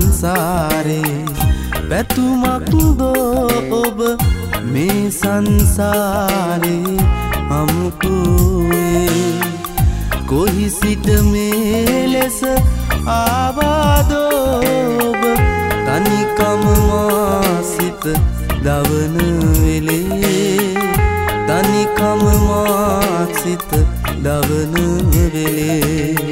සංසාරේ පැතුමක් දෝ ඔබ මේ සංසාරේ අමුකුවේ කොහි සිට මේ ලෙස ආවාදෝ ඔබ තනිකම මා සිත දවන වෙලේ තනිකම මා සිත දවන වෙලේ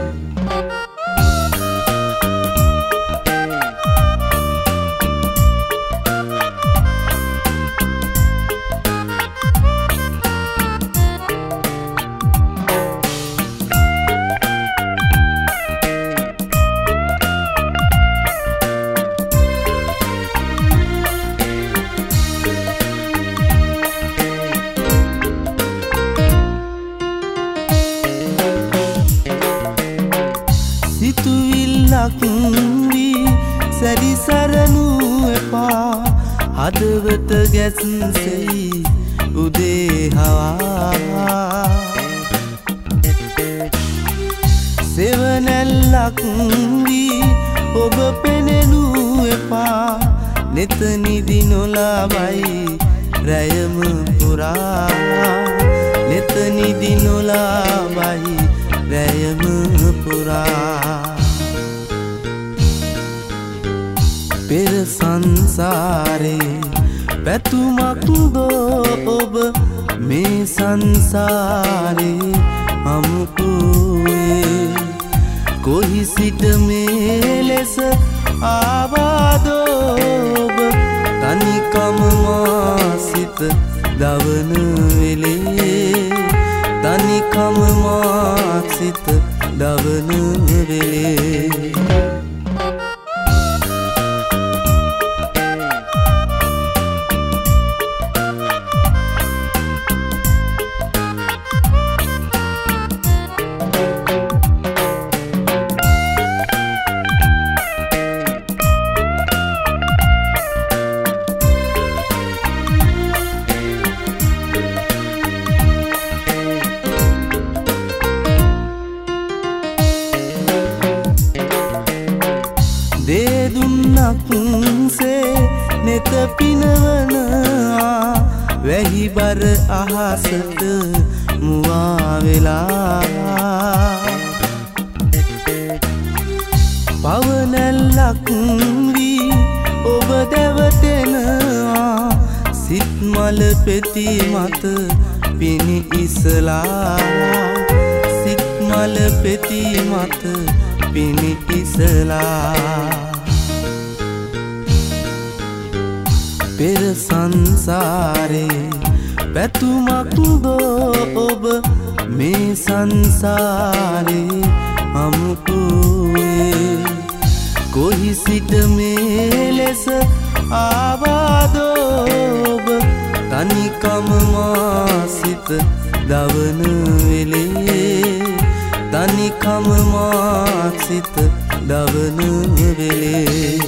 සිතුවිල්ලක් වී සැරිසරනු එපා හදවත ගැස්සෙයි උදේ හවා සෙවණැල්ලක් වී ඔබ පෙනෙනු එපා නෙත නිදි නොලබයි රැයම පුරා නෙත නිදි නොලබයි රැයම පුරා පෙර සංසාරේ පැතුමක් දෝ ඔබ මේ සංසාරේ අමුකුවේ කොහි සිට මේ ලෙස ආවාදෝ ඔබ තනිකම මා සිත දවන වෙලේ තනිකම මා සිත දවන වෙලේ දෙදුන්නක්සේ නෙත පිනවනවා වැහි බර අහසට මුවා වෙලා පවනැල්ලක් වී ඔබ දැවටෙනවා සිත් මල පෙති මත පිණි ඉසලා සිත් මල පෙති මත පිණි ඉසලා පෙර සංසාරේ පැතුමක් දෝ ඔබ මේ සංසාරේ අමුකුවේ කොහි සිට මේ ලෙස ආවාදෝ ඔබ තනිකම මා සිත දවන වෙලේ තනිකම මා සිත දවන වෙලේ